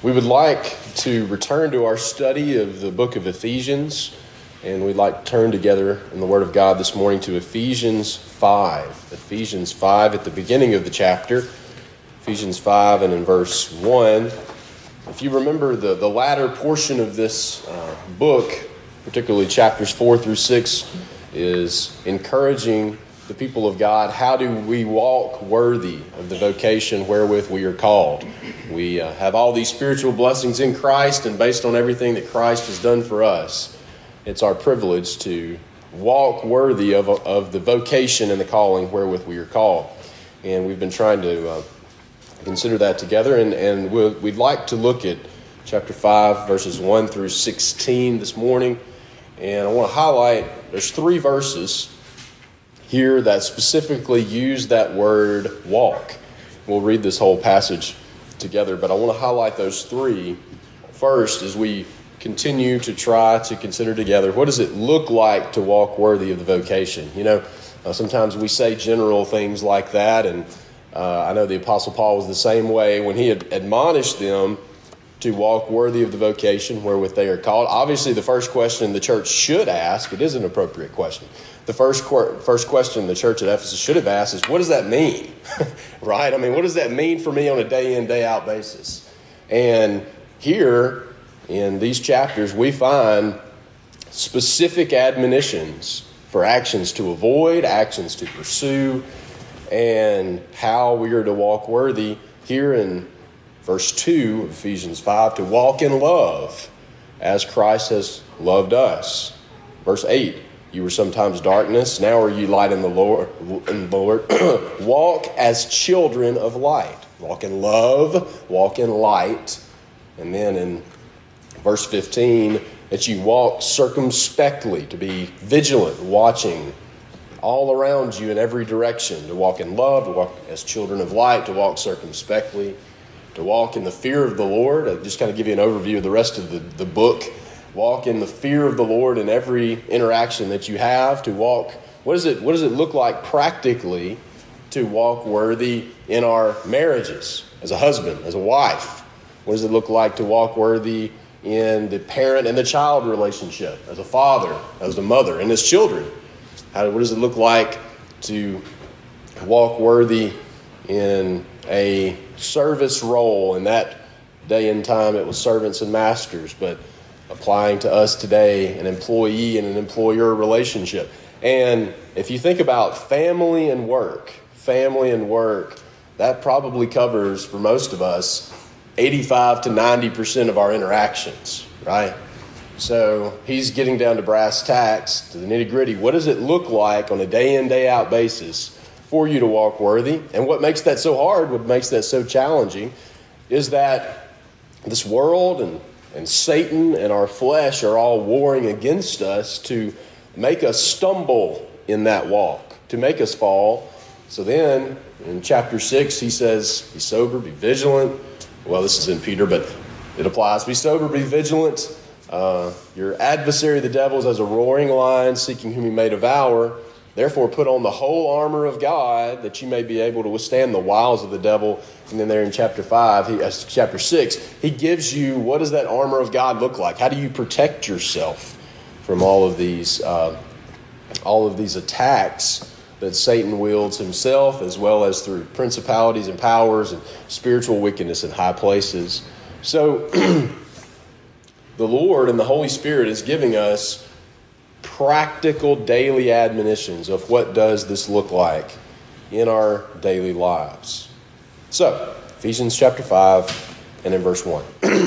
We would like to return to our study of the book of Ephesians, and we'd like to turn together in the Word of God this morning to Ephesians 5. Ephesians 5 at the beginning of the chapter, Ephesians 5 and in verse 1. If you remember the latter portion of this book, particularly chapters 4 through 6, is encouraging the people of God. How do we walk worthy of the vocation wherewith we are called? We have all these spiritual blessings in Christ, and based on everything that Christ has done for us, it's our privilege to walk worthy of the vocation and the calling wherewith we are called. And we've been trying to consider that together, and we'd like to look at chapter 5, verses 1 through 16 this morning. And I want to highlight, there's 3 verses here that specifically use that word walk. We'll read this whole passage together, but I want to highlight those 3 first as we continue to try to consider together, what does it look like to walk worthy of the vocation? You know, sometimes we say general things like that, and I know the Apostle Paul was the same way when he had admonished them to walk worthy of the vocation wherewith they are called. Obviously, the first question the church should ask, it is an appropriate question. The first question the church at Ephesus should have asked is, what does that mean? Right? I mean, what does that mean for me on a day in, day out basis? And here in these chapters, we find specific admonitions for actions to avoid, actions to pursue, and how we are to walk worthy here in verse 2 of Ephesians 5, to walk in love as Christ has loved us. Verse 8, you were sometimes darkness, now are you light in the Lord. Walk as children of light. Walk in love, walk in light. And then in verse 15, that you walk circumspectly, to be vigilant, watching all around you in every direction, to walk in love, to walk as children of light, to walk circumspectly, to walk in the fear of the Lord. I'll just kind of give you an overview of the rest of the book. Walk in the fear of the Lord in every interaction that you have. To walk, what does it look like practically to walk worthy in our marriages, as a husband, as a wife? What does it look like to walk worthy in the parent and the child relationship, as a father, as a mother, and as children? What does it look like to walk worthy in a service role? In that day and time, it was servants and masters, but applying to us today, an employee and an employer relationship. And if you think about family and work, that probably covers, for most of us, 85 to 90% of our interactions, right? So he's getting down to brass tacks, to the nitty-gritty. What does it look like on a day in, day out basis for you to walk worthy? And what makes that so hard, what makes that so challenging, is that this world and Satan and our flesh are all warring against us to make us stumble in that walk, to make us fall. So then, in chapter 6, he says, be sober, be vigilant. Well, this is in Peter, but it applies. Be sober, be vigilant. Your adversary, the devil, is as a roaring lion, seeking whom he may devour. Therefore, put on the whole armor of God, that you may be able to withstand the wiles of the devil. And then there in chapter 6, he gives you, what does that armor of God look like? How do you protect yourself from all of these attacks that Satan wields himself, as well as through principalities and powers and spiritual wickedness in high places? So the Lord and the Holy Spirit is giving us practical daily admonitions of what does this look like in our daily lives. So, Ephesians chapter 5 and in verse 1.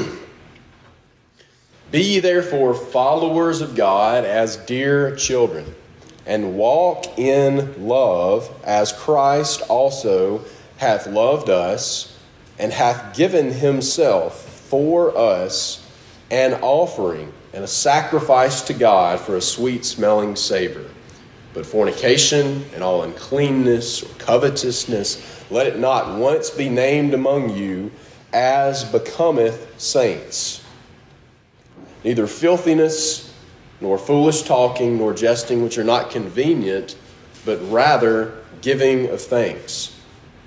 Be ye therefore followers of God as dear children, and walk in love as Christ also hath loved us, and hath given himself for us an offering and a sacrifice to God for a sweet-smelling savor. But fornication and all uncleanness or covetousness, let it not once be named among you as becometh saints. Neither filthiness, nor foolish talking, nor jesting, which are not convenient, but rather giving of thanks.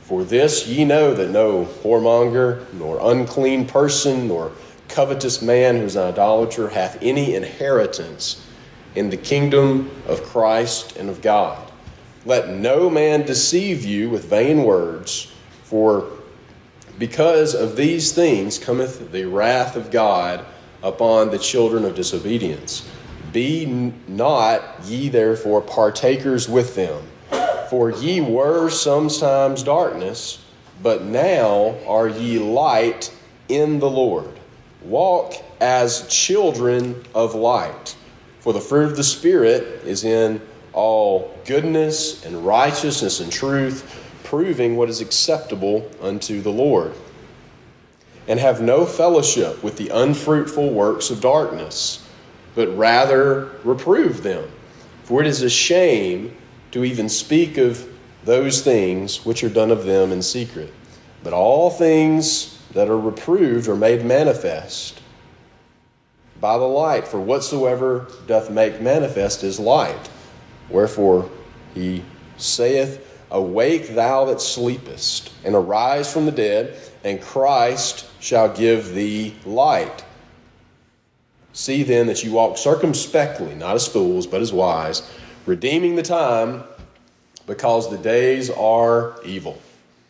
For this ye know that no whoremonger, nor unclean person, nor covetous man who is an idolater hath any inheritance in the kingdom of Christ and of God. Let no man deceive you with vain words, for because of these things cometh the wrath of God upon the children of disobedience. Be not ye therefore partakers with them. For ye were sometimes darkness, but now are ye light in the Lord. Walk as children of light. For the fruit of the Spirit is in all goodness and righteousness and truth, proving what is acceptable unto the Lord. And have no fellowship with the unfruitful works of darkness, but rather reprove them. For it is a shame to even speak of those things which are done of them in secret. But all things that are reproved are made manifest by the light. For whatsoever doth make manifest is light. Wherefore he saith, Awake thou that sleepest, and arise from the dead, and Christ shall give thee light. See then that you walk circumspectly, not as fools, but as wise, redeeming the time, because the days are evil.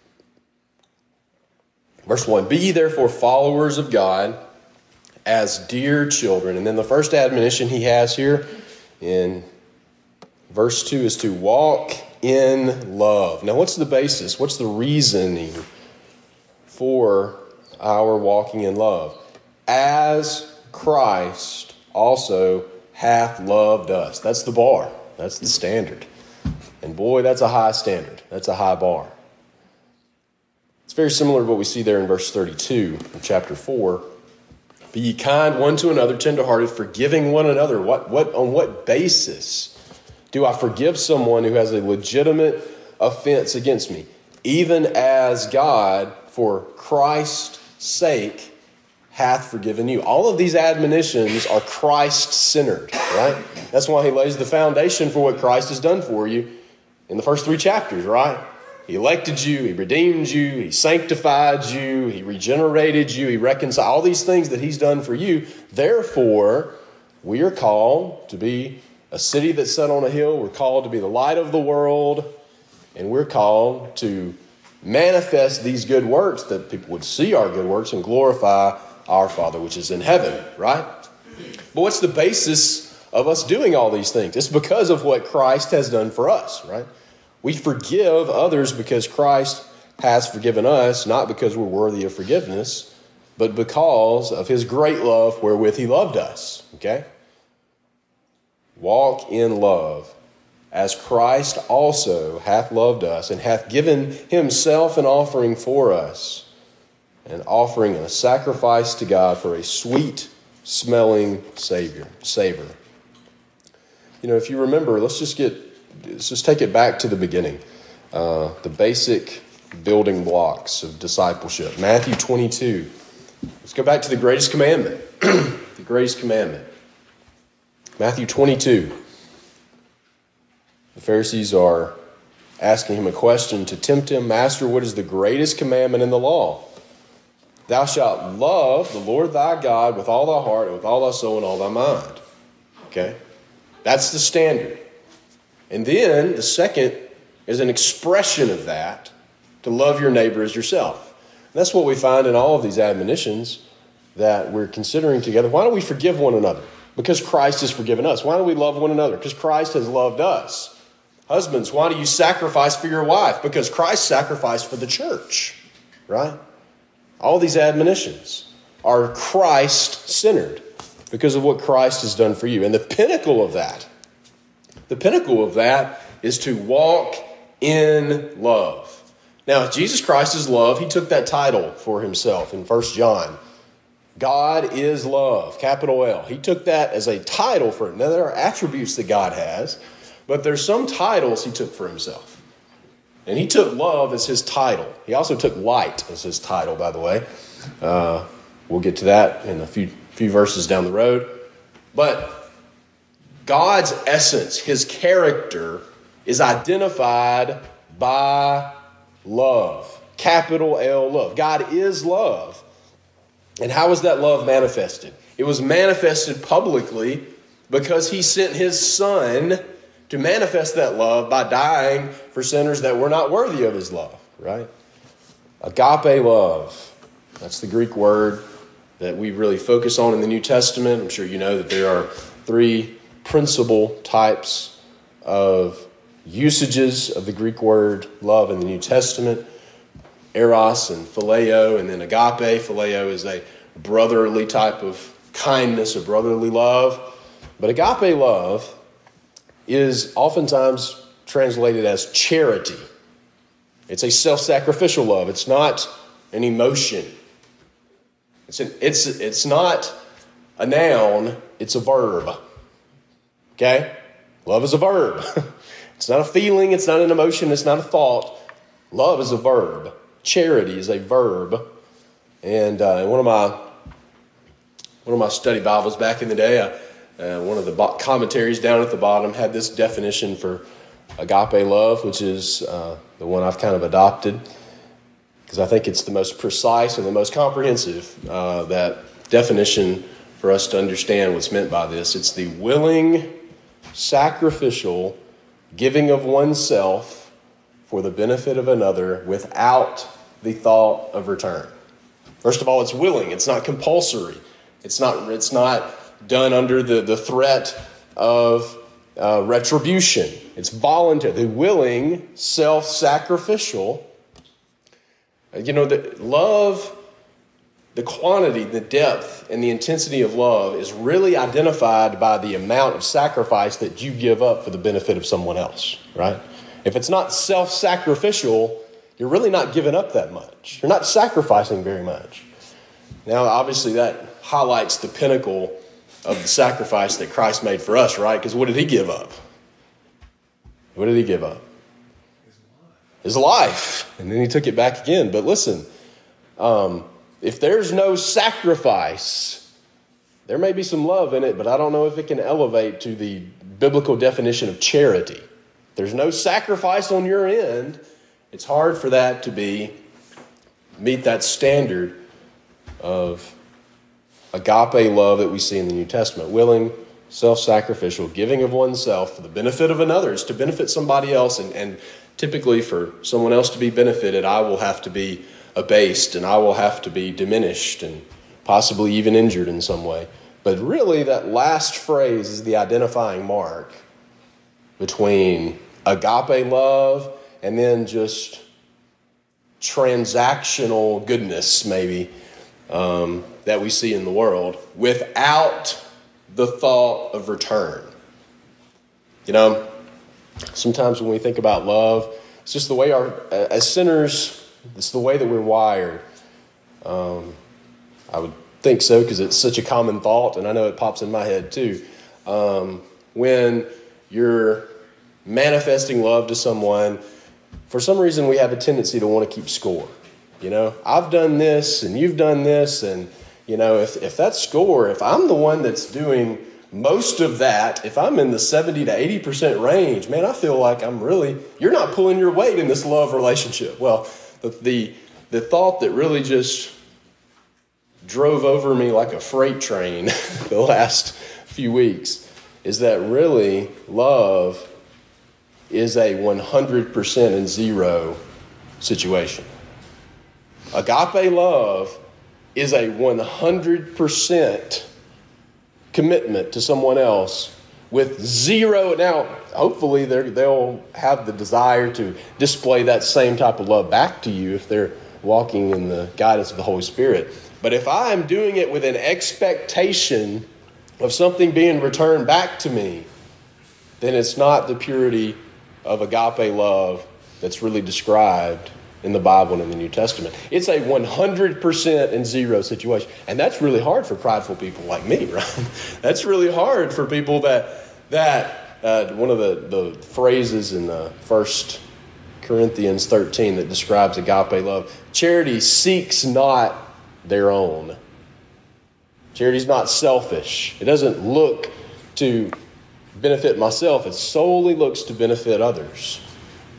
Verse 1, Be ye therefore followers of God as dear children. And then the first admonition he has here in verse 2 is to walk in love. Now what's the basis? What's the reasoning for our walking in love? As Christ also hath loved us. That's the bar. That's the standard. And boy, that's a high standard. That's a high bar. It's very similar to what we see there in verse 32 of chapter 4. Be ye kind one to another, tenderhearted, forgiving one another. On what basis do I forgive someone who has a legitimate offense against me? Even as God, for Christ's sake, hath forgiven you. All of these admonitions are Christ-centered, right? That's why he lays the foundation for what Christ has done for you in the first 3 chapters, right? He elected you, he redeemed you, he sanctified you, he regenerated you, he reconciled all these things that he's done for you. Therefore, we are called to be a city that's set on a hill. We're called to be the light of the world, and we're called to manifest these good works, that people would see our good works and glorify our Father which is in heaven, right? But what's the basis of us doing all these things? It's because of what Christ has done for us, right? We forgive others because Christ has forgiven us, not because we're worthy of forgiveness, but because of his great love wherewith he loved us, okay? Walk in love, as Christ also hath loved us, and hath given himself an offering for us, an offering and a sacrifice to God for a sweet-smelling savor. You know, if you remember, let's just take it back to the beginning. The basic building blocks of discipleship. Matthew 22. Let's go back to the greatest commandment. The greatest commandment. Matthew 22. The Pharisees are asking him a question to tempt him. Master, what is the greatest commandment in the law? Thou shalt love the Lord thy God with all thy heart, and with all thy soul, and all thy mind. Okay? That's the standard. And then the second is an expression of that, to love your neighbor as yourself. And that's what we find in all of these admonitions that we're considering together. Why don't we forgive one another? Because Christ has forgiven us. Why don't we love one another? Because Christ has loved us. Husbands, why do you sacrifice for your wife? Because Christ sacrificed for the church, right? All these admonitions are Christ-centered because of what Christ has done for you. And the pinnacle of that is to walk in love. Now, Jesus Christ is love. He took that title for himself in 1 John. God is love, capital L. He took that as a title for him. Now, there are attributes that God has, but there's some titles he took for himself. And he took love as his title. He also took light as his title, by the way. We'll get to that in a few verses down the road. But God's essence, his character, is identified by love. Capital L love. God is love. And how was that love manifested? It was manifested publicly because he sent his Son to manifest that love by dying for sinners that were not worthy of his love, right? Agape love. That's the Greek word that we really focus on in the New Testament. I'm sure you know that there are three principal types of usages of the Greek word love in the New Testament. Eros and phileo, and then agape. Phileo is a brotherly type of kindness, a brotherly love. But agape love is oftentimes translated as charity. It's a self-sacrificial love. It's not an emotion. It's not a noun. It's a verb. Okay? Love is a verb. It's not a feeling. It's not an emotion. It's not a thought. Love is a verb. Charity is a verb. And one of my study Bibles back in the day, one of the commentaries down at the bottom had this definition for agape love, which is the one I've kind of adopted because I think it's the most precise and the most comprehensive, that definition for us to understand what's meant by this. It's the willing, sacrificial giving of oneself for the benefit of another without the thought of return. First of all, it's willing. It's not compulsory. It's not done under the threat of retribution. It's voluntary. The willing, self-sacrificial. The love, the quantity, the depth, and the intensity of love is really identified by the amount of sacrifice that you give up for the benefit of someone else, right? If it's not self-sacrificial, you're really not giving up that much. You're not sacrificing very much. Now, obviously, that highlights the pinnacle of the sacrifice that Christ made for us, right? Because what did he give up? What did he give up? His life. And then he took it back again. But listen, if there's no sacrifice, there may be some love in it, but I don't know if it can elevate to the biblical definition of charity. There's no sacrifice on your end. It's hard for that to meet that standard of agape love that we see in the New Testament. Willing, self-sacrificial, giving of oneself for the benefit of another. It's to benefit somebody else. And typically for someone else to be benefited, I will have to be abased and I will have to be diminished and possibly even injured in some way. But really that last phrase is the identifying mark between agape love and then just transactional goodness, maybe, that we see in the world without the thought of return. Sometimes when we think about love, it's just the way as sinners, it's the way that we're wired. I would think so because it's such a common thought, and I know it pops in my head too. When you're manifesting love to someone, for some reason we have a tendency to want to keep score. I've done this and you've done this, and if that score, if I'm the one that's doing most of that, if I'm in the 70 to 80% range, man, I feel like you're not pulling your weight in this love relationship. Well, the thought that really just drove over me like a freight train the last few weeks is that really love is a 100% and zero situation. Agape love is a 100% commitment to someone else with zero. Now, hopefully they'll have the desire to display that same type of love back to you if they're walking in the guidance of the Holy Spirit. But if I'm doing it with an expectation of something being returned back to me, then it's not the purity of agape love that's really described in the Bible and in the New Testament. It's a 100% and zero situation. And that's really hard for prideful people like me, right? That's really hard for people that one of the phrases in 1 Corinthians 13 that describes agape love, charity seeks not their own. Charity's not selfish. It doesn't look to benefit myself. It solely looks to benefit others.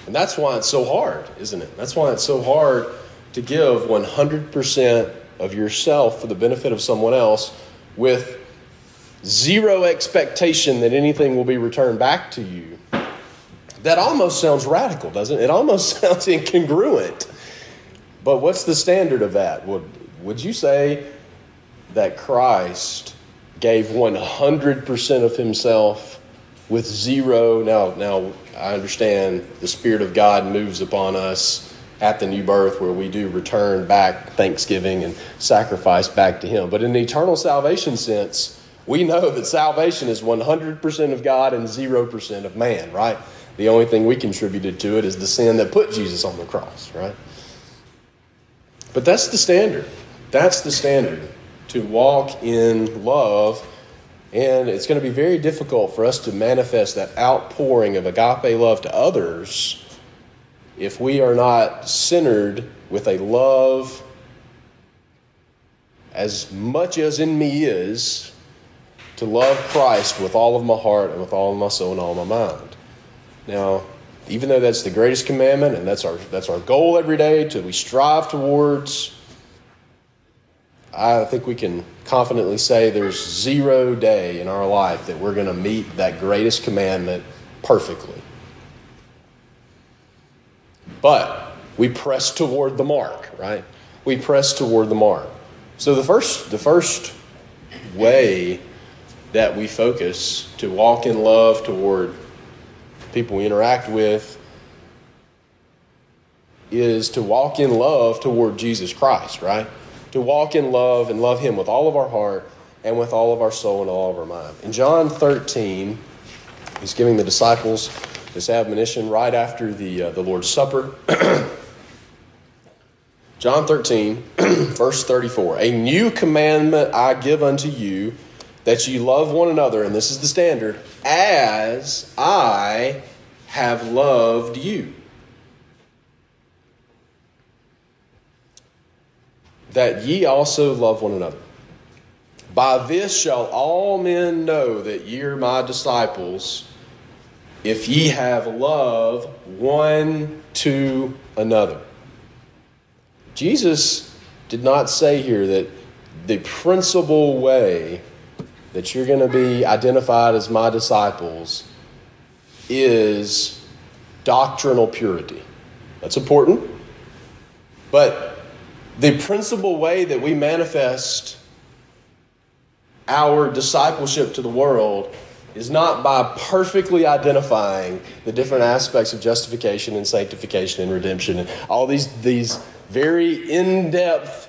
And that's why it's so hard, isn't it? That's why it's so hard to give 100% of yourself for the benefit of someone else with zero expectation that anything will be returned back to you. That almost sounds radical, doesn't it? It almost sounds incongruent. But what's the standard of that? Would you say that Christ gave 100% of himself with zero? Now I understand the Spirit of God moves upon us at the new birth where we do return back thanksgiving and sacrifice back to him. But in the eternal salvation sense, we know that salvation is 100% of God and 0% of man, right? The only thing we contributed to it is the sin that put Jesus on the cross, right? But that's the standard. That's the standard, to walk in love. And it's going to be very difficult for us to manifest that outpouring of agape love to others if we are not centered with a love as much as in me is to love Christ with all of my heart and with all of my soul and all of my mind. Now, even though that's the greatest commandment and that's our goal every day we strive towards, I think we can confidently say there's 0 day in our life that we're going to meet that greatest commandment perfectly. But we press toward the mark, right? We press toward the mark. So the first way that we focus to walk in love toward people we interact with is to walk in love toward Jesus Christ, right? To walk in love and love him with all of our heart and with all of our soul and all of our mind. In John 13, he's giving the disciples this admonition right after the Lord's Supper. John 13, verse 34. A new commandment I give unto you, that you love one another, and this is the standard, as I have loved you. That ye also love one another. By this shall all men know that ye are my disciples, if ye have love one to another. Jesus did not say here that the principal way that you're going to be identified as my disciples is doctrinal purity. That's important. But the principal way that we manifest our discipleship to the world is not by perfectly identifying the different aspects of justification and sanctification and redemption and all these very in-depth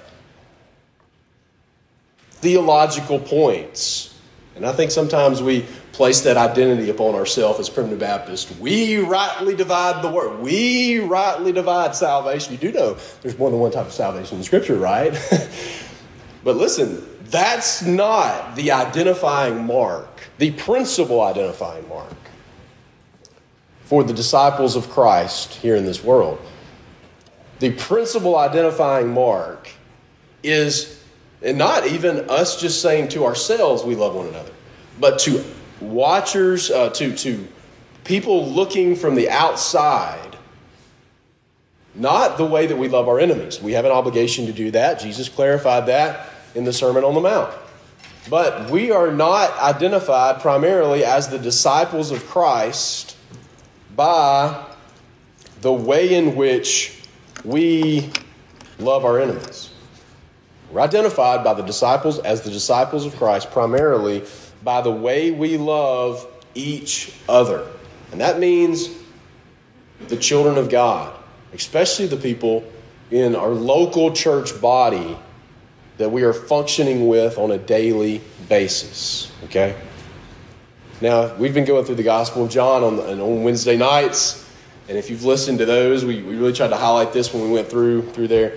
theological points. And I think sometimes we place that identity upon ourselves as primitive Baptists. We rightly divide the word. We rightly divide salvation. You do know there's more than one type of salvation in Scripture, right? But listen, that's not the identifying mark, the principal identifying mark for the disciples of Christ here in this world. The principal identifying mark is and not even us just saying to ourselves we love one another, but to watchers, to people looking from the outside, not the way that we love our enemies. We have an obligation to do that. Jesus clarified that in the Sermon on the Mount. But we are not identified primarily as the disciples of Christ by the way in which we love our enemies. We're identified by the disciples as the disciples of Christ primarily by the way we love each other. And that means the children of God, especially the people in our local church body that we are functioning with on a daily basis. Okay? Now, we've been going through the Gospel of John on Wednesday nights. And if you've listened to those, we really tried to highlight this when we went through there.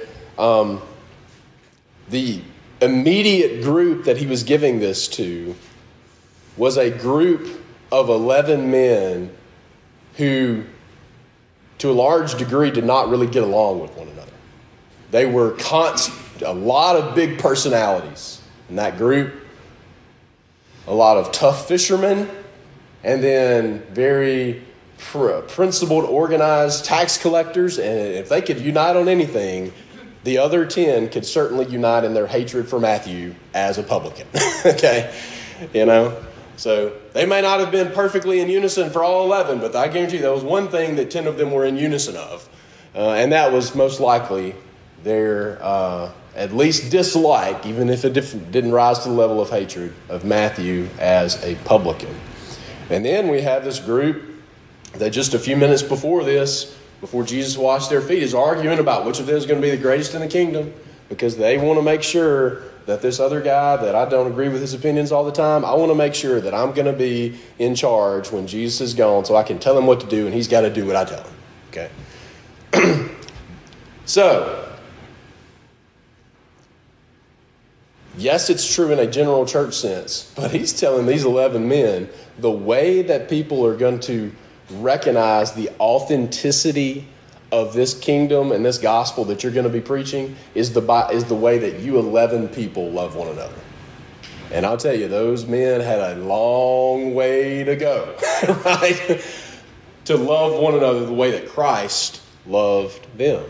The immediate group that he was giving this to was a group of 11 men who, to a large degree, did not really get along with one another. They were a lot of big personalities in that group, a lot of tough fishermen, and then very principled, organized tax collectors, and if they could unite on anything, the other 10 could certainly unite in their hatred for Matthew as a publican. Okay? So they may not have been perfectly in unison for all 11, but I guarantee you there was one thing that 10 of them were in unison of. And that was most likely their at least dislike, even if it didn't rise to the level of hatred, of Matthew as a publican. And then we have this group that just a few minutes before this, before Jesus washed their feet, is arguing about which of them is going to be the greatest in the kingdom, because they want to make sure that this other guy that I don't agree with his opinions all the time, I want to make sure that I'm going to be in charge when Jesus is gone so I can tell him what to do and he's got to do what I tell him. Okay? So, yes, it's true in a general church sense, but he's telling these 11 men the way that people are going to recognize the authenticity of this kingdom and this gospel that you're going to be preaching is the way that you 11 people love one another. And I'll tell you, those men had a long way to go, right? To love one another the way that Christ loved them.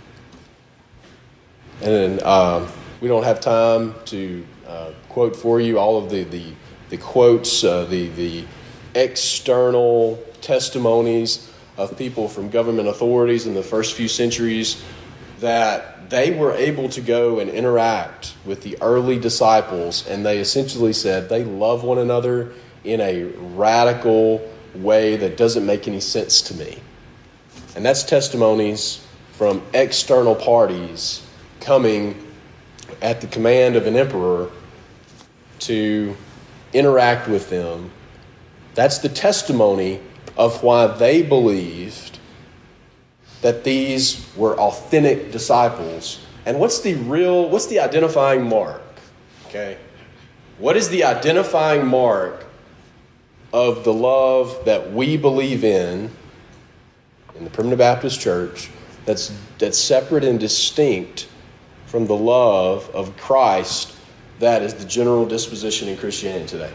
And we don't have time to quote for you all of the quotes, the external testimonies of people from government authorities in the first few centuries that they were able to go and interact with the early disciples, and they essentially said they love one another in a radical way that doesn't make any sense to me. And that's testimonies from external parties coming at the command of an emperor to interact with them. That's the testimony of why they believed that these were authentic disciples. And what's the identifying mark? Okay. What is the identifying mark of the love that we believe in the Primitive Baptist Church that's separate and distinct from the love of Christ that is the general disposition in Christianity today?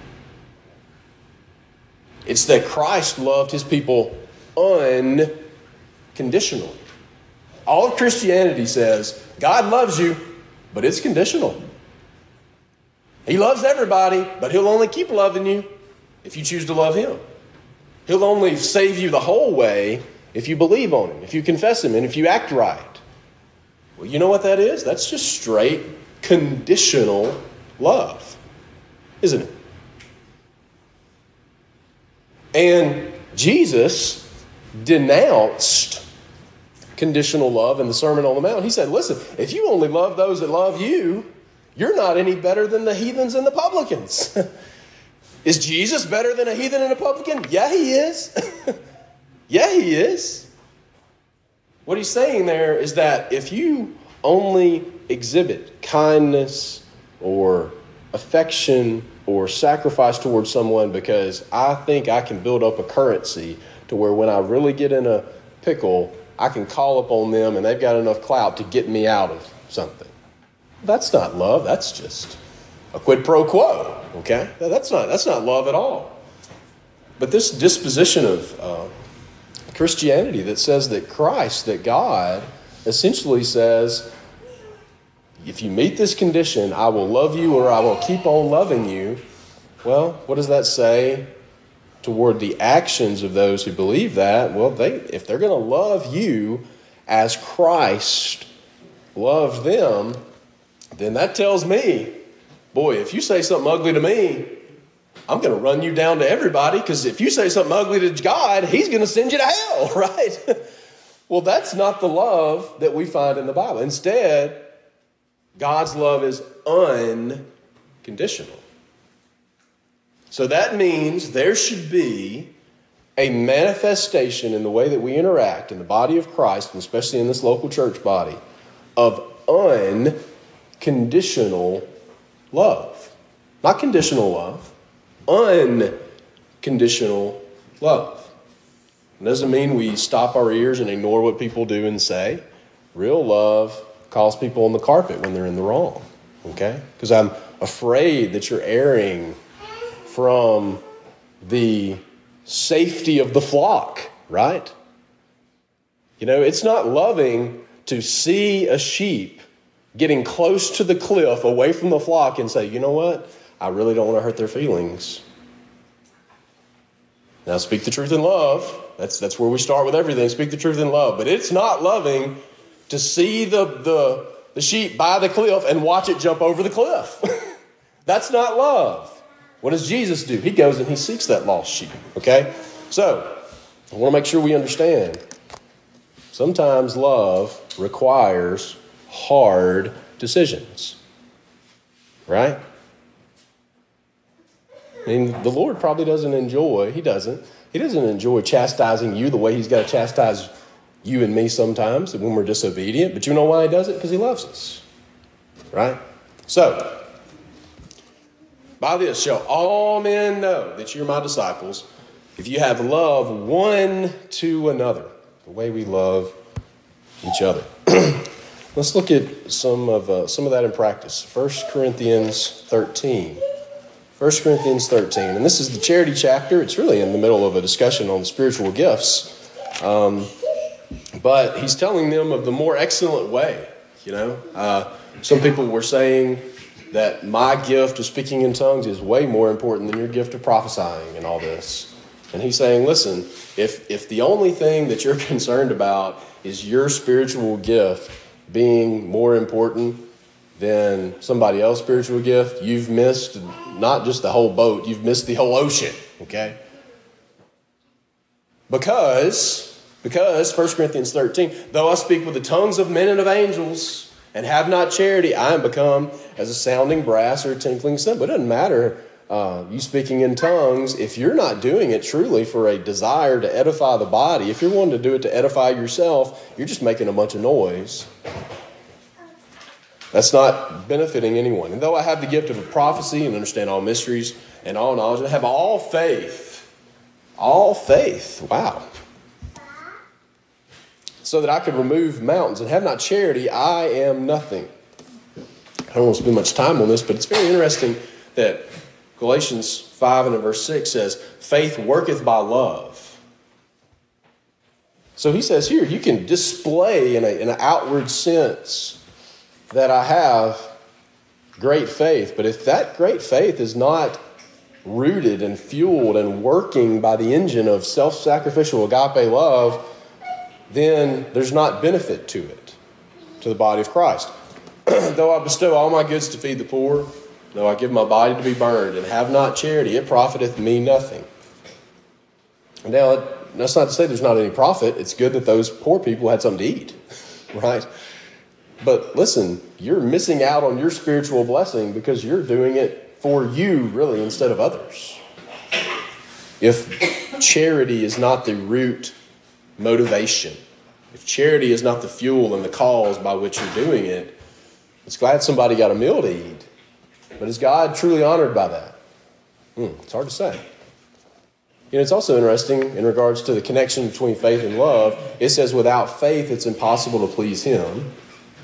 It's that Christ loved his people unconditionally. All of Christianity says God loves you, but it's conditional. He loves everybody, but he'll only keep loving you if you choose to love him. He'll only save you the whole way if you believe on him, if you confess him, and if you act right. Well, you know what that is? That's just straight conditional love, isn't it? And Jesus denounced conditional love in the Sermon on the Mount. He said, listen, if you only love those that love you, you're not any better than the heathens and the publicans. Is Jesus better than a heathen and a publican? Yeah, he is. Yeah, he is. What he's saying there is that if you only exhibit kindness or affection or sacrifice towards someone because I think I can build up a currency to where when I really get in a pickle, I can call upon them and they've got enough clout to get me out of something. That's not love. That's just a quid pro quo. Okay? That's not love at all. But this disposition of Christianity that says that Christ, that God, essentially says, if you meet this condition, I will love you or I will keep on loving you. Well, what does that say toward the actions of those who believe that? Well, if they're going to love you as Christ loved them, then that tells me, boy, if you say something ugly to me, I'm going to run you down to everybody, because if you say something ugly to God, he's going to send you to hell, right? Well, that's not the love that we find in the Bible. Instead, God's love is unconditional. So that means there should be a manifestation in the way that we interact in the body of Christ, and especially in this local church body, of unconditional love. Not conditional love, unconditional love. It doesn't mean we stop our ears and ignore what people do and say. Real love calls people on the carpet when they're in the wrong. Okay? Because I'm afraid that you're erring from the safety of the flock, right? It's not loving to see a sheep getting close to the cliff away from the flock and say, you know what? I really don't want to hurt their feelings. Now, speak the truth in love. That's where we start with everything. Speak the truth in love. But it's not loving to see the sheep by the cliff and watch it jump over the cliff. That's not love. What does Jesus do? He goes and he seeks that lost sheep. Okay? So, I want to make sure we understand. Sometimes love requires hard decisions. Right? I mean, the Lord probably doesn't enjoy, He doesn't enjoy chastising you the way He's got to chastise you and me sometimes when we're disobedient. But you know why He does it? Because He loves us. Right? So, by this shall all men know that you're my disciples, if you have love one to another, the way we love each other. Let's look at some of that in practice. 1 Corinthians 13. 1 Corinthians 13. And this is the charity chapter. It's really in the middle of a discussion on spiritual gifts. But he's telling them of the more excellent way. Some people were saying that my gift of speaking in tongues is way more important than your gift of prophesying and all this. And he's saying, listen, if the only thing that you're concerned about is your spiritual gift being more important than somebody else's spiritual gift, you've missed not just the whole boat, you've missed the whole ocean, okay? Because 1 Corinthians 13, though I speak with the tongues of men and of angels and have not charity, I am become as a sounding brass or a tinkling cymbal. It doesn't matter you speaking in tongues if you're not doing it truly for a desire to edify the body. If you're wanting to do it to edify yourself, you're just making a bunch of noise. That's not benefiting anyone. And though I have the gift of prophecy and understand all mysteries and all knowledge, and I have all faith, wow, so that I could remove mountains and have not charity, I am nothing. I don't want to spend much time on this, but it's very interesting that Galatians 5 and in verse 6 says, faith worketh by love. So he says here, you can display in an outward sense that I have great faith. But if that great faith is not rooted and fueled and working by the engine of self-sacrificial agape love, then there's not benefit to it, to the body of Christ. Though I bestow all my goods to feed the poor, though I give my body to be burned and have not charity, it profiteth me nothing. Now, that's not to say there's not any profit. It's good that those poor people had something to eat, right? But listen, you're missing out on your spiritual blessing because you're doing it for you, really, instead of others. If charity is not the root motivation, if charity is not the fuel and the cause by which you're doing it, it's glad somebody got a meal to eat. But is God truly honored by that? It's hard to say. It's also interesting in regards to the connection between faith and love. It says without faith it's impossible to please Him.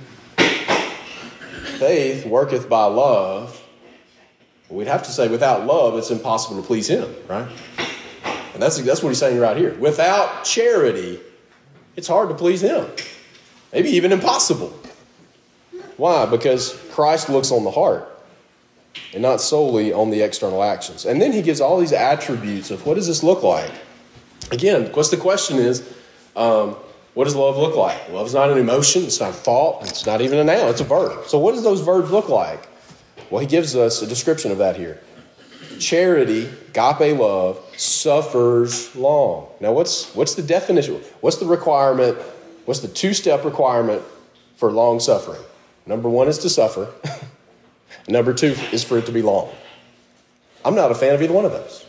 Faith worketh by love. We'd have to say without love it's impossible to please Him, right? And that's what he's saying right here. Without charity, it's hard to please Him. Maybe even impossible. Why? Because Christ looks on the heart and not solely on the external actions. And then he gives all these attributes of what does this look like? Again, what's the question is, what does love look like? Love is not an emotion. It's not a thought. It's not even a noun. It's a verb. So what does those verbs look like? Well, he gives us a description of that here. Charity, agape love, suffers long. Now, what's the definition? What's the requirement? What's the two-step requirement for long suffering? Number one is to suffer. Number two is for it to be long. I'm not a fan of either one of those.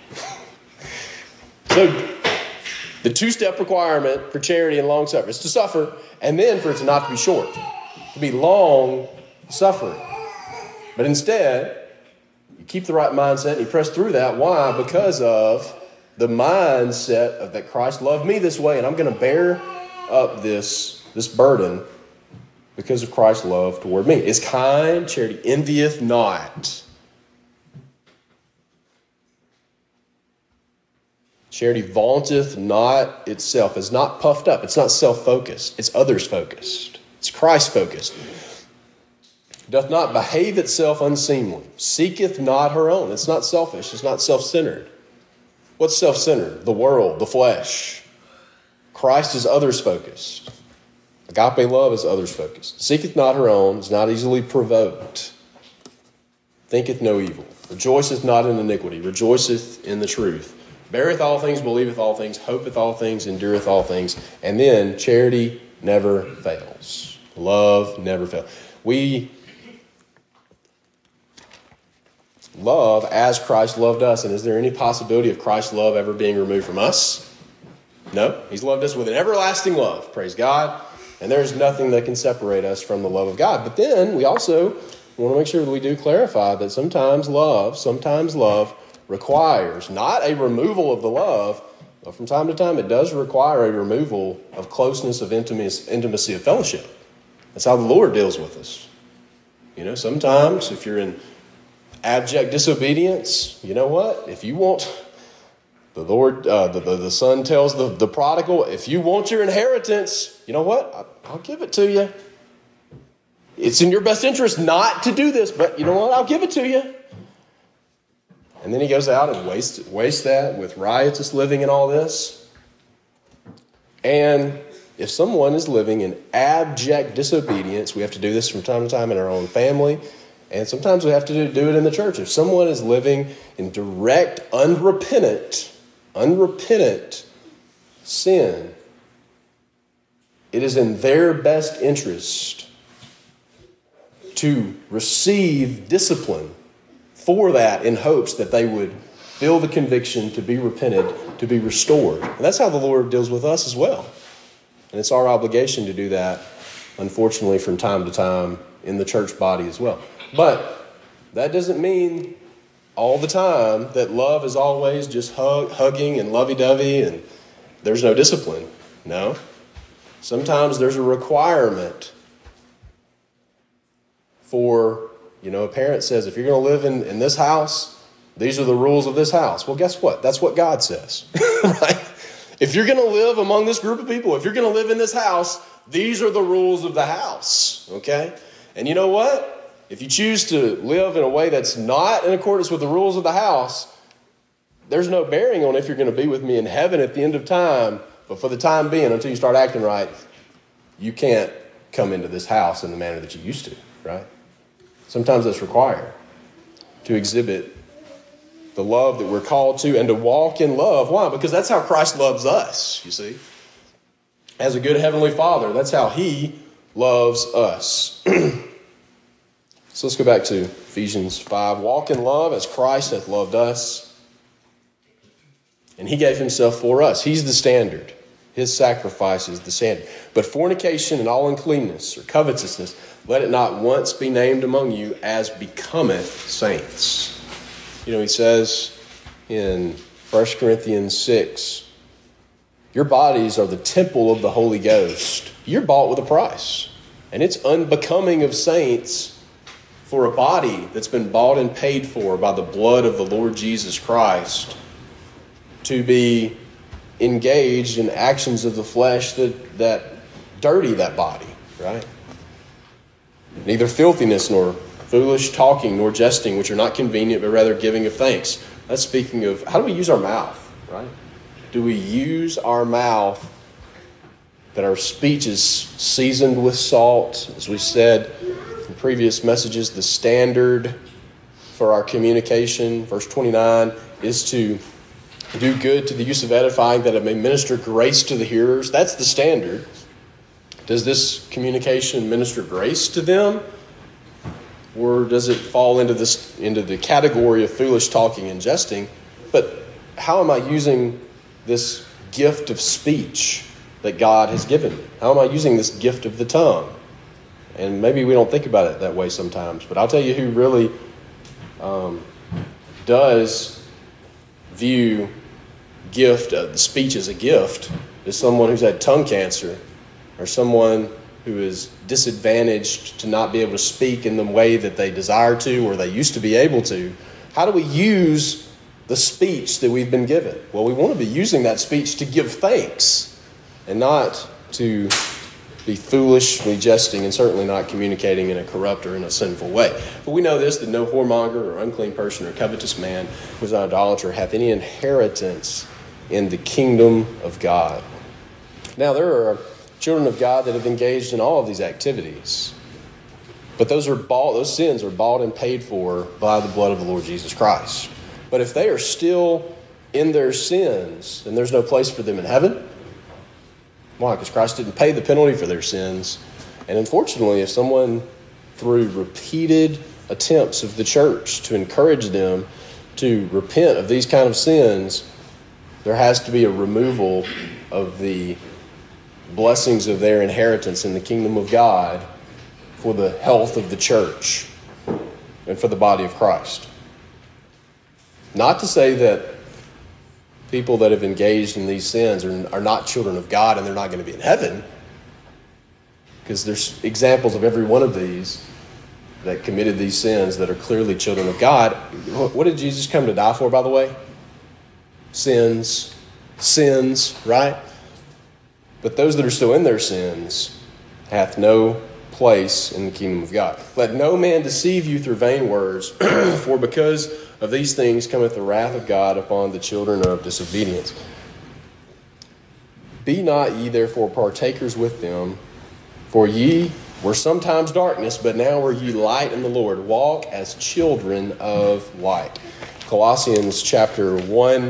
So, the two-step requirement for charity and long suffering is to suffer, and then for it to not to be short, to be long suffering. But instead, you keep the right mindset and you press through that. Why? Because of the mindset of that Christ loved me this way, and I'm going to bear up this burden because of Christ's love toward me. It's kind, charity envieth not. Charity vaunteth not itself, is not puffed up. It's not self-focused. It's others-focused. It's Christ-focused. Doth not behave itself unseemly. Seeketh not her own. It's not selfish. It's not self-centered. What's self-centered? The world, the flesh. Christ is others-focused. Agape love is others-focused. Seeketh not her own. Is not easily provoked. Thinketh no evil. Rejoiceth not in iniquity. Rejoiceth in the truth. Beareth all things, believeth all things, hopeth all things, endureth all things. And then charity never fails. Love never fails. We love as Christ loved us. And is there any possibility of Christ's love ever being removed from us? No. He's loved us with an everlasting love. Praise God. And there's nothing that can separate us from the love of God. But then we also want to make sure that we do clarify that sometimes love requires not a removal of the love, but from time to time it does require a removal of closeness, of intimacy of fellowship. That's how the Lord deals with us. Sometimes if you're in abject disobedience, you know what? If you want, the Lord, the Son tells the prodigal, if you want your inheritance, you know what? I'll give it to you. It's in your best interest not to do this, but you know what? I'll give it to you. And then he goes out and wastes that with riotous living and all this. And if someone is living in abject disobedience, we have to do this from time to time in our own family. And sometimes we have to do it in the church. If someone is living in direct, unrepentant sin, it is in their best interest to receive discipline for that in hopes that they would feel the conviction to be repented, to be restored. And that's how the Lord deals with us as well. And it's our obligation to do that, unfortunately, from time to time in the church body as well. But that doesn't mean all the time that love is always just hugging and lovey-dovey and there's no discipline. No. Sometimes there's a requirement for, a parent says, if you're going to live in this house, these are the rules of this house. Well, guess what? That's what God says, right? If you're going to live among this group of people, if you're going to live in this house, these are the rules of the house, okay? And you know what? If you choose to live in a way that's not in accordance with the rules of the house, there's no bearing on if you're going to be with me in heaven at the end of time. But for the time being, until you start acting right, you can't come into this house in the manner that you used to, right? Sometimes that's required to exhibit the love that we're called to and to walk in love. Why? Because that's how Christ loves us, you see. As a good heavenly Father, that's how he loves us. So let's go back to Ephesians 5. Walk in love as Christ hath loved us. And he gave himself for us. He's the standard. His sacrifice is the standard. But fornication and all uncleanness or covetousness, let it not once be named among you as becometh saints. He says in 1 Corinthians 6, your bodies are the temple of the Holy Ghost. You're bought with a price. And it's unbecoming of saints for a body that's been bought and paid for by the blood of the Lord Jesus Christ to be engaged in actions of the flesh that dirty that body, right? Neither filthiness nor foolish talking nor jesting, which are not convenient, but rather giving of thanks. That's speaking of how do we use our mouth, right? Do we use our mouth that our speech is seasoned with salt? As we said in previous messages, the standard for our communication, verse 29, is to do good to the use of edifying, that it may minister grace to the hearers. That's the standard. Does this communication minister grace to them? Or does it fall into the category of foolish talking and jesting? But how am I using this gift of speech that God has given me? How am I using this gift of the tongue? And maybe we don't think about it that way sometimes. But I'll tell you who really does view the speech as a gift is someone who's had tongue cancer, or someone who is disadvantaged to not be able to speak in the way that they desire to or they used to be able to. How do we use the speech that we've been given? Well, we want to be using that speech to give thanks and not to be foolishly jesting and certainly not communicating in a corrupt or in a sinful way. But we know this, that no whoremonger or unclean person or covetous man who is an idolater hath any inheritance in the kingdom of God. Now, there are children of God that have engaged in all of these activities. But those sins are bought and paid for by the blood of the Lord Jesus Christ. But if they are still in their sins, then there's no place for them in heaven. Why? Because Christ didn't pay the penalty for their sins. And unfortunately, if someone, through repeated attempts of the church to encourage them to repent of these kind of sins, there has to be a removal of the blessings of their inheritance in the kingdom of God for the health of the church and for the body of Christ. Not to say that people that have engaged in these sins are not children of God and they're not going to be in heaven, because there's examples of every one of these that committed these sins that are clearly children of God. What did Jesus come to die for, by the way? Sins, right? But those that are still in their sins hath no place in the kingdom of God. Let no man deceive you through vain words, for because of these things cometh the wrath of God upon the children of disobedience. Be not ye therefore partakers with them, for ye were sometimes darkness, but now are ye light in the Lord. Walk as children of light. Colossians chapter 1,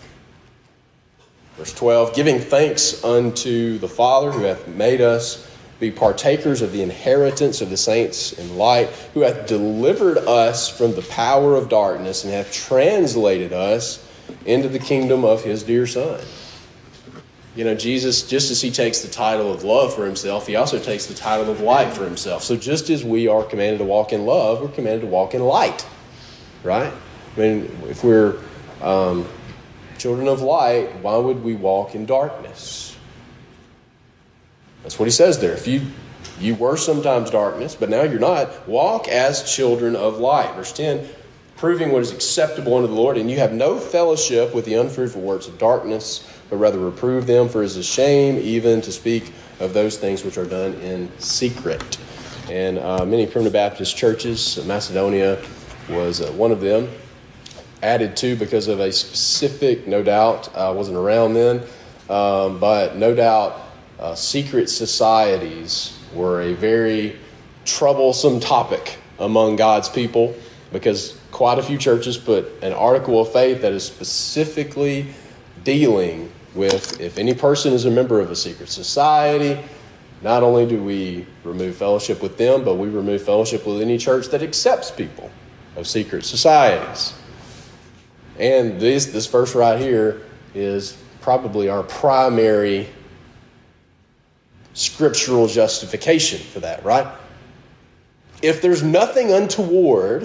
verse 12, giving thanks unto the Father who hath made us be partakers of the inheritance of the saints in light, who hath delivered us from the power of darkness and hath translated us into the kingdom of his dear Son. You know, Jesus, just as he takes the title of love for himself, he also takes the title of light for himself. So just as we are commanded to walk in love, we're commanded to walk in light, right? I mean, if we're children of light, why would we walk in darkness? That's what he says there. If you were sometimes darkness, but now you're not, walk as children of light. Verse 10, proving what is acceptable unto the Lord, and you have no fellowship with the unfruitful works of darkness, but rather reprove them, for it is a shame even to speak of those things which are done in secret. And many primitive Baptist churches, Macedonia was one of them, added to because of a specific, no doubt, wasn't around then, but no doubt, secret societies were a very troublesome topic among God's people, because quite a few churches put an article of faith that is specifically dealing with, if any person is a member of a secret society, not only do we remove fellowship with them, but we remove fellowship with any church that accepts people of secret societies. And this verse right here is probably our primary scriptural justification for that, right? If there's nothing untoward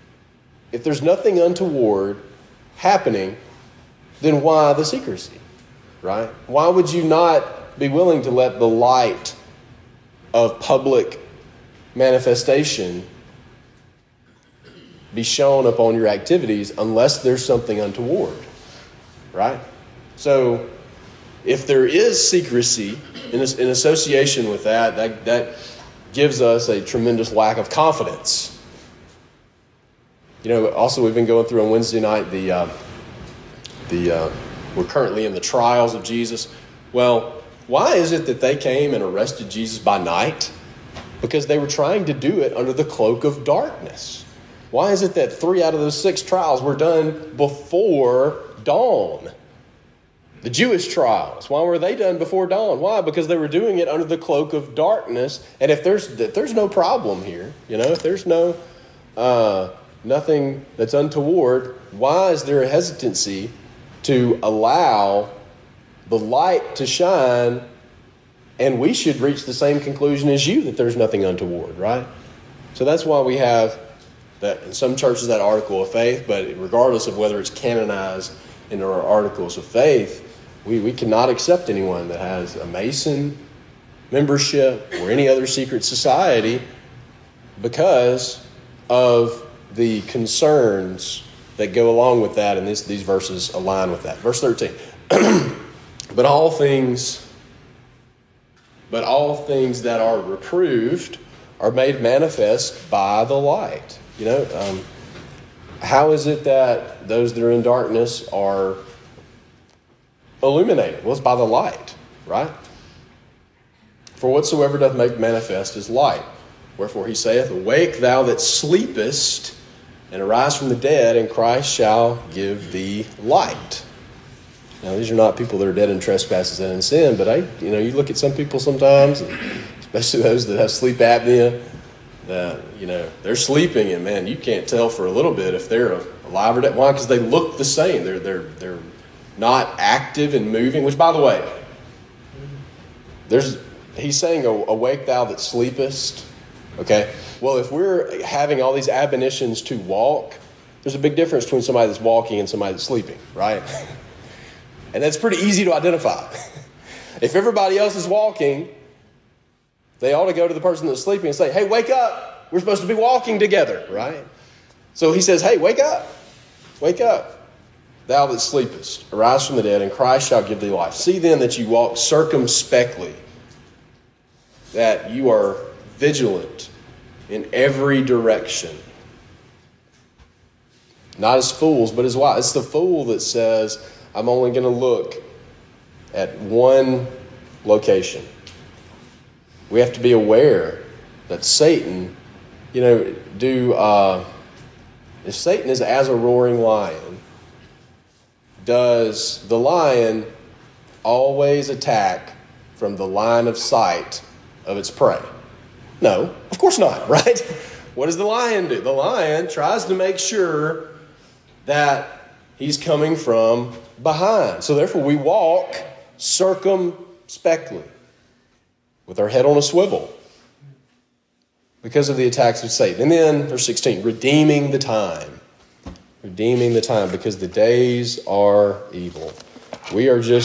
happening, then why the secrecy, right? Why would you not be willing to let the light of public manifestation be shown upon your activities unless there's something untoward, right? So if there is secrecy in association with that gives us a tremendous lack of confidence. You know, also we've been going through on Wednesday night we're currently in the trials of Jesus. Well, why is it that they came and arrested Jesus by night? Because they were trying to do it under the cloak of darkness. Why is it that 3 out of those 6 trials were done before dawn? The Jewish trials, why were they done before dawn? Why? Because they were doing it under the cloak of darkness. And if there's no problem here, you know, if there's no nothing that's untoward, why is there a hesitancy to allow the light to shine? And we should reach the same conclusion as you, that there's nothing untoward, right? So that's why we have that in some churches, that article of faith. But regardless of whether it's canonized in our articles of faith, we cannot accept anyone that has a Mason membership or any other secret society because of the concerns that go along with that, and these verses align with that. Verse 13. But all things that are reproved are made manifest by the light. How is it that those that are in darkness are illuminated? Well, it's by the light, right? For whatsoever doth make manifest is light. Wherefore he saith, Awake, thou that sleepest, and arise from the dead, and Christ shall give thee light. Now, these are not people that are dead in trespasses and in sin, but you look at some people sometimes, and especially those that have sleep apnea, that, they're sleeping, and man, you can't tell for a little bit if they're alive or dead. Why? Because they look the same. They're not active and moving, which, by the way, he's saying, Awake thou that sleepest. Okay? Well, if we're having all these admonitions to walk, there's a big difference between somebody that's walking and somebody that's sleeping, right? And that's pretty easy to identify. If everybody else is walking, they ought to go to the person that's sleeping and say, Hey, wake up. We're supposed to be walking together, right? So he says, Hey, wake up. Wake up. Thou that sleepest, arise from the dead, and Christ shall give thee life. See then that you walk circumspectly, that you are vigilant in every direction. Not as fools, but as wise. It's the fool that says, I'm only going to look at one location. We have to be aware that Satan, if Satan is as a roaring lion, does the lion always attack from the line of sight of its prey? No, of course not, right? What does the lion do? The lion tries to make sure that he's coming from behind. So therefore we walk circumspectly with our head on a swivel because of the attacks of Satan. And then verse 16, redeeming the time. Redeeming the time because the days are evil. We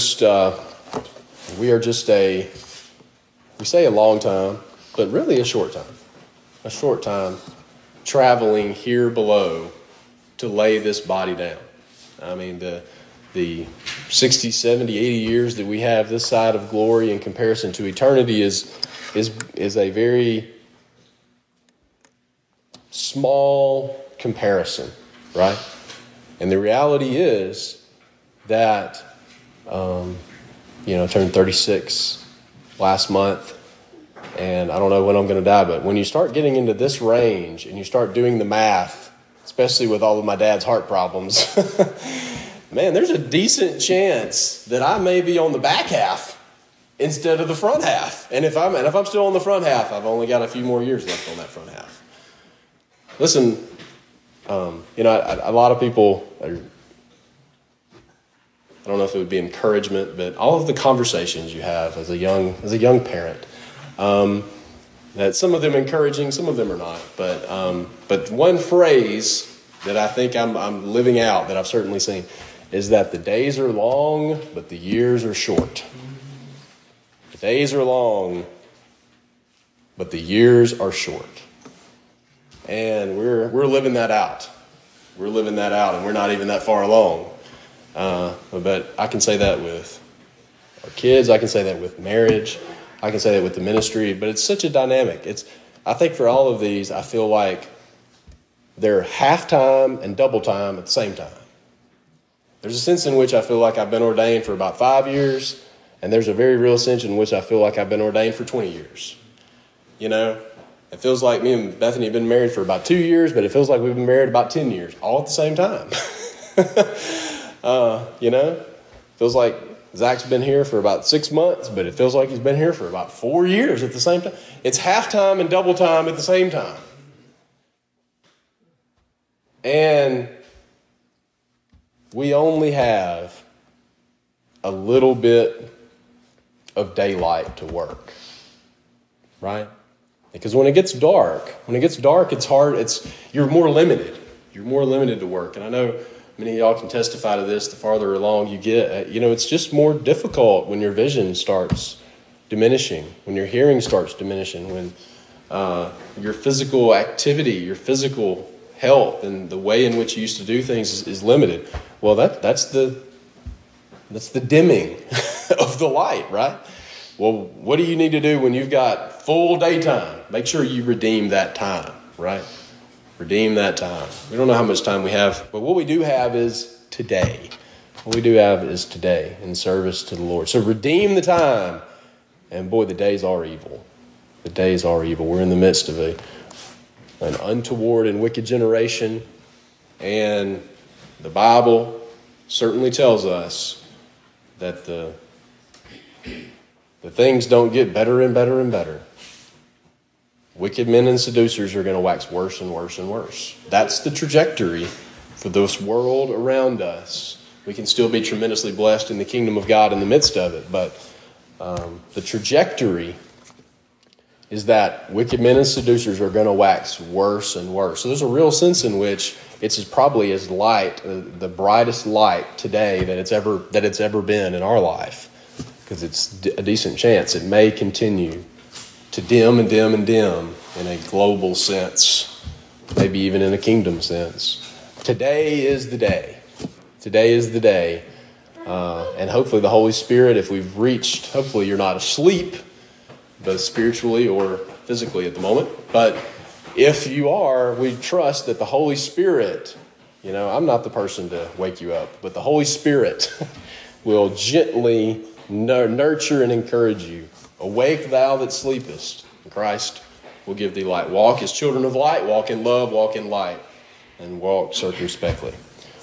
say a long time, but really a short time. A short time traveling here below to lay this body down. I mean, the 60, 70, 80 years that we have this side of glory in comparison to eternity is a very small comparison, right? And the reality is that, I turned 36 last month, and I don't know when I'm going to die, but when you start getting into this range and you start doing the math, especially with all of my dad's heart problems, man, there's a decent chance that I may be on the back half instead of the front half. And if I'm still on the front half, I've only got a few more years left on that front half. Listen, a lot of people I don't know if it would be encouragement, but all of the conversations you have as a young parent, that some of them encouraging, some of them are not. But one phrase that I think I'm living out, that I've certainly seen, is that the days are long, but the years are short. The days are long, but the years are short. And we're living that out. We're living that out, and we're not even that far along. But I can say that with our kids. I can say that with marriage. I can say that with the ministry. But it's such a dynamic. I think for all of these, I feel like they're half time and double time at the same time. There's a sense in which I feel like I've been ordained for about 5 years, and there's a very real sense in which I feel like I've been ordained for 20 years. It feels like me and Bethany have been married for about 2 years, but it feels like we've been married about 10 years, all at the same time. Feels like Zach's been here for about 6 months, but it feels like he's been here for about 4 years at the same time. It's half time and double time at the same time. And we only have a little bit of daylight to work, right? Because when it gets dark, it's hard. You're more limited. You're more limited to work. And I know many of y'all can testify to this. The farther along you get, it's just more difficult when your vision starts diminishing, when your hearing starts diminishing, when your physical activity, your physical health and the way in which you used to do things is limited. Well, that's the dimming of the light, right? Well, what do you need to do when you've got full daytime? Make sure you redeem that time, right? Redeem that time. We don't know how much time we have, but what we do have is today. What we do have is today in service to the Lord. So redeem the time. And boy, the days are evil. The days are evil. We're in the midst of an untoward and wicked generation. And the Bible certainly tells us that the things don't get better and better and better. Wicked men and seducers are going to wax worse and worse and worse. That's the trajectory for this world around us. We can still be tremendously blessed in the kingdom of God in the midst of it, but the trajectory is that wicked men and seducers are going to wax worse and worse. So there's a real sense in which it's probably as light, the brightest light today that it's ever been in our life, because it's a decent chance it may continue to dim and dim and dim in a global sense, maybe even in a kingdom sense. Today is the day. Today is the day. And hopefully the Holy Spirit, if we've reached, hopefully you're not asleep, both spiritually or physically at the moment. But if you are, we trust that the Holy Spirit, I'm not the person to wake you up, but the Holy Spirit will gently nurture and encourage you. Awake thou that sleepest, and Christ will give thee light. Walk as children of light, walk in love, walk in light, and walk circumspectly.